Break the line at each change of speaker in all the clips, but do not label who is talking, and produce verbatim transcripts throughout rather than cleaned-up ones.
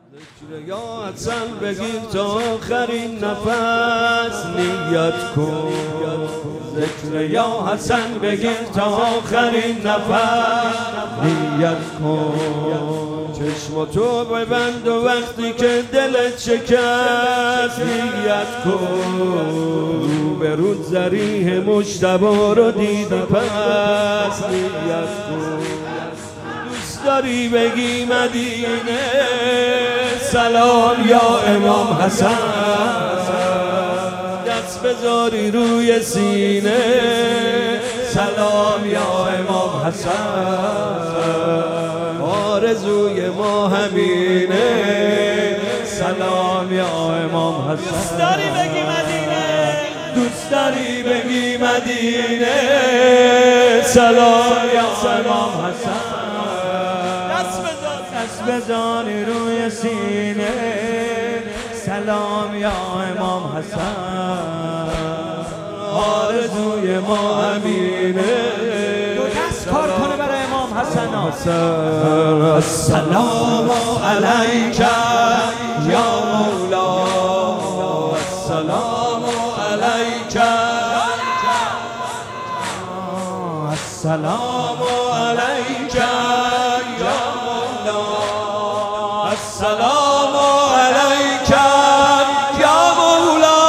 ذکر یا حسن بگیر تا آخرین نفس نیت کن. ذکر یا حسن بگیر تا آخرین نفس نیت کن. چشم تو ببند و وقتی که دلت شکست نیت کن. رو به رود ذریح مجتبی رو دیدی پس نیت کن. دوست داری بگی مدینه سلام یا امام حسن، دست بذاری روی سینه سلام یا امام حسن. آرزوی ما همینه سلام یا امام حسن.
دوست داری بگی مدینه،
دوست داری بگی مدینه سلام یا امام حسن. دست بزانی روی سینه سلام یا امام حسن. آرزوی ما همینه
دو دست کار کنه برای امام حسن.
السلام علیک یا مولا، السلام علیک، السلام علیک یا مولا، السلام علیک یا مولا،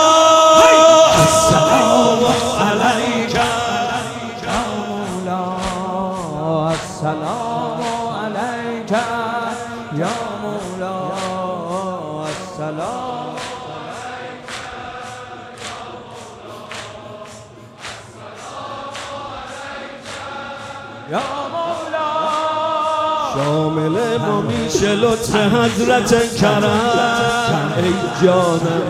السلام علیک یا مولا، السلام علیک یا مولا، السلام یا مولا. شامل ما میشه لطف حضرت کرم ای جانم.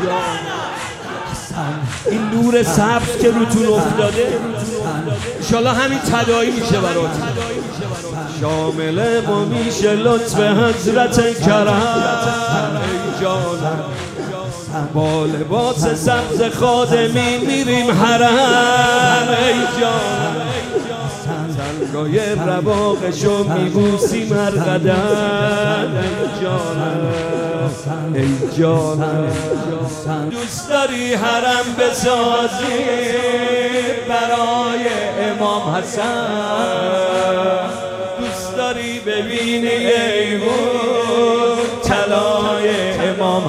این نور سبز که روتون افتاده انشالله همین تداعی میشه براتون. شامل ما میشه لطف حضرت کرم ای جانم. با لباس سبز خادمی میریم حرم ای جانم. تنگای رواقشو میبوسیم هر قدم ای جانم، ای جانم. دوست داری حرم بسازی برای امام حسن، دوست داری ببینی ایوون طلای امام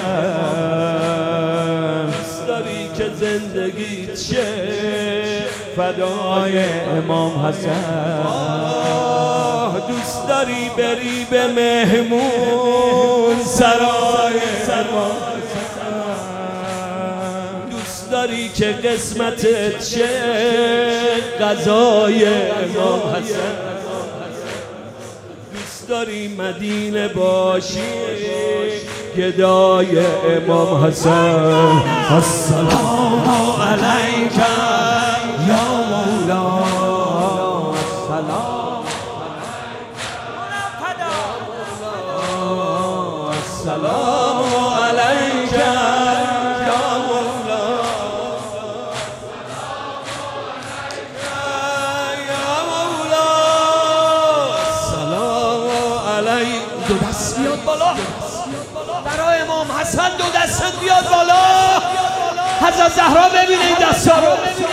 حسن، دوست داری که زندگیت شه فدای امام حسن. دوست داری بری به مهمون سرای امام حسن، دوست داری که قسمتت شه غذای امام حسن، دوست داری مدینه باشی گدای امام حسن. السلام علیک یا مولا، السلام السلام علیک یا مولا، یا مولا، السلام علیک. دو دست بیاد بالا برای امام حسن، دو دست بیاد بالا. حضرت زهرا ببینه این دستا رو.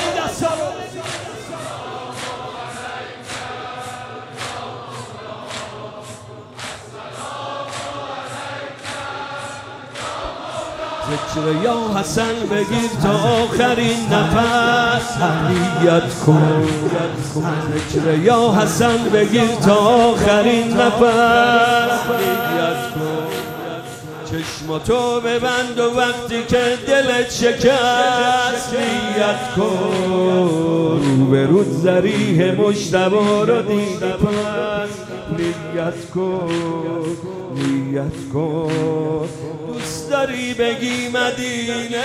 ذکر یا حسن بگیر تا آخرین نفس نیت کن. ذکر یا حسن بگیر تا آخرین نفس نیت کن. چشم تو ببند و وقتی که دلت شکست نیت کن. رو به رود ذریح مجتبی رو دیدی پس نیت کن، نیت کن. دوست داری بگی مدینه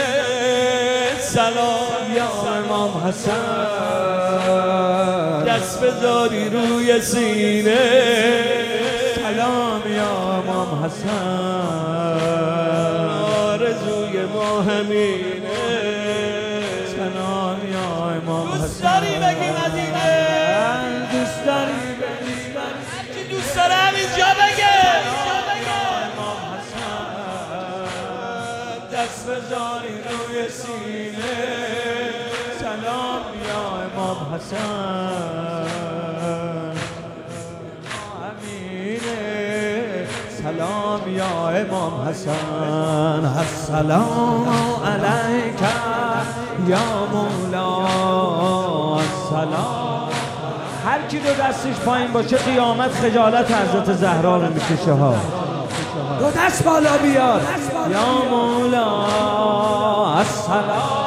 سلام یا امام حسن، دست بذاری روی سینه سلام یا امام حسن. آرزوی ما همینه سلام یا امام حسن. دوست داری بگی مدینه، دوست داری بگی مدینه، دوست داره همینجا بگه
دست بذاری روی سینه سلام یا امام حسن امینه سلام یا امام حسن السلام علیک یا مولا السلام. هر کی دو دستش پایین باشه قیامت خجالت حضرت زهرا رو میکشه ها.
دو دست بالا بیار
یا مولا السلام.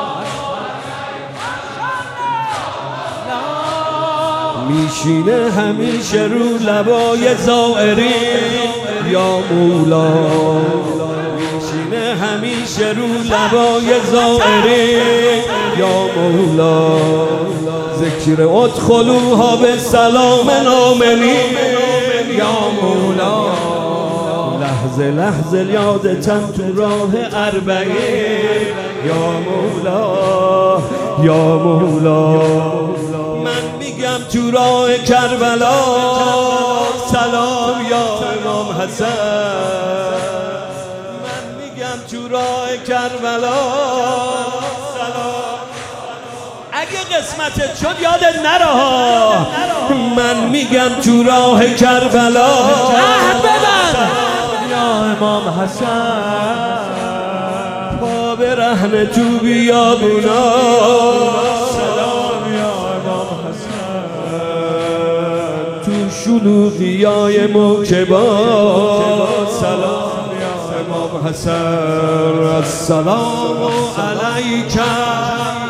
میشینه همیشه رو لبای زائرین یا مولا میشینه همیشه رو لبای زائرین یا مولا ذکر ادخلوها به سلام آمنین یا مولا لحظه لحظه یادتن تو راه اربعین یا مولا یا مولا من میگم تو راه کربلا سلام یا امام حسن من میگم تو راه کربلا سلام اگه قسمتت شد یادت نره من میگم تو راه کربلا
عهد ببند یا امام حسن
پا به رهن تو بیابونا
سلام یا امام حسن
تو شلوغیای موکبا سلام یا امام حسن السلام علیکم